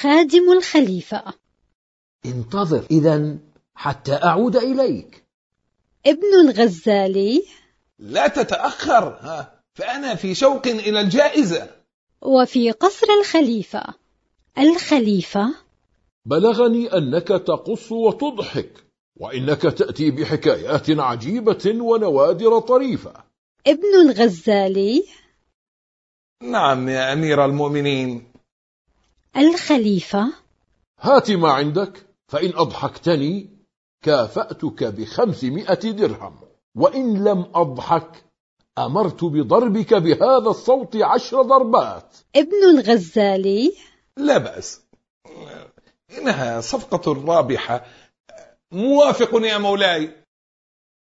خادم الخليفة. انتظر إذن حتى أعود إليك. ابن الغزالي. لا تتأخر، فأنا في شوق إلى الجائزة. وفي قصر الخليفة. الخليفة. بلغني أنك تقص وتضحك، وإنك تأتي بحكايات عجيبة ونوادر طريفة. ابن الغزالي. نعم يا أمير المؤمنين. الخليفة. هات ما عندك، فإن أضحكتني كافأتك ب500 درهم، وإن لم أضحك أمرت بضربك بهذا الصوت 10 ضربات. ابن الغزالي. لا بأس، إنها صفقة رابحة. موافق يا مولاي.